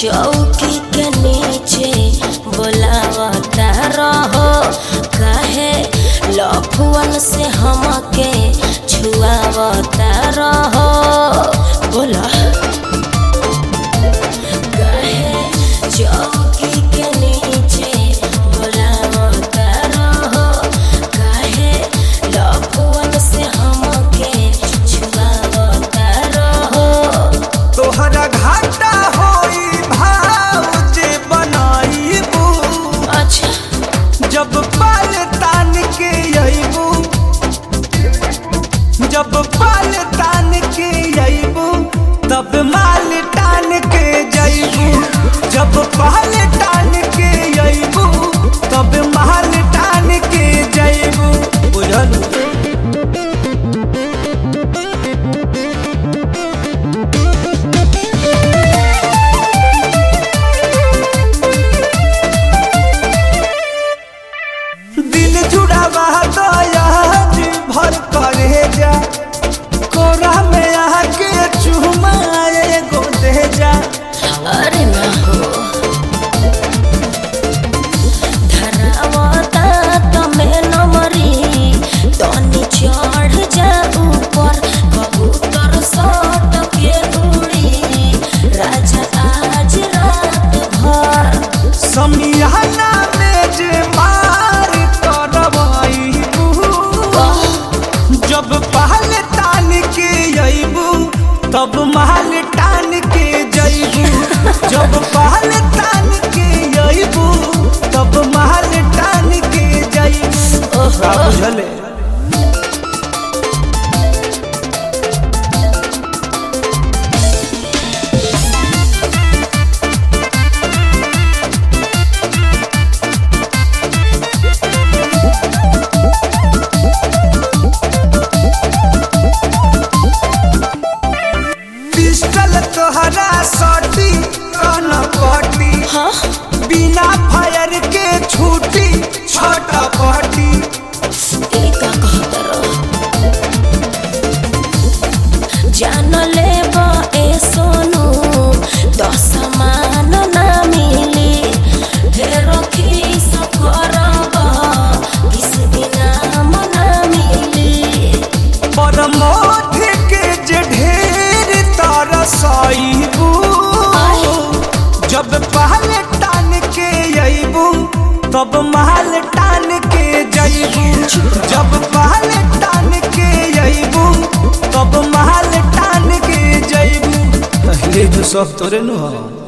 चौकी के नीचे बोलावता रहो, काहे लफुअन से हमके छुआवता रहो। बोला काहे चौकी के नीचे बोलावता रहो, काहे लफुअन से हमके छुआवता रहो। तोहरा घाटा होई भाव जे बनाईबू, अच्छा जब पाल तान के अइबू, जब पाल तान के अइबू तब माल टान के जइबू। जब पाल टान के अइबू तब माल टान के जइबू। बुझल दिल जुड़ावा तो आज भर करे जा, कोरा में आके चुमाए गो दे जा। अरे ना हो धरावता तमे नमरी तनी चढ़ जा ऊपर, कबूतर सट के उड़ी राजा आज रात भर। समियाना में जे मार करवाईबू, जब पहल तान के अइबू तब महल टान के जइबू। जब पहल तान के अइबू तब महल टान के जइबू। बुझले पिस्टल तोहरा सटी कन पटी, हाँ बिना फायर के छूटी छोटा पटी। एका कहत रहो जान लेबा ए सोनू दस मान ना मिली, ढेरो खीस करबा किस बिना मना मिली। परमोध के जे ढेर तरसईबू, जब पहल टान के अइबू तब महल टान के जइबू। जब पहल टान के अइबू तब महल टान के जइबू। पहले तो सब तोरे न हो।